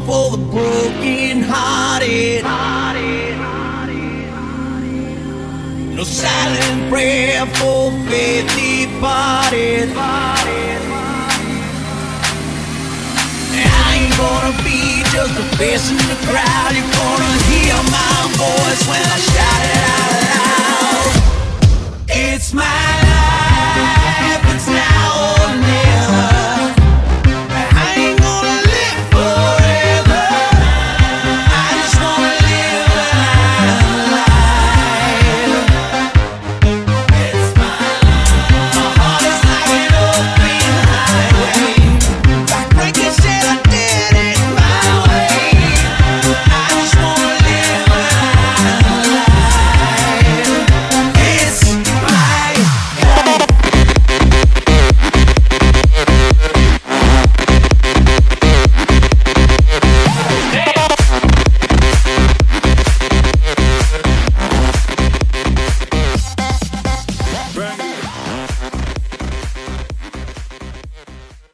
for the broken hearted. No silent prayer for faith departed. I ain't gonna be just a face in the crowd. You're gonna hear my voice when I shout.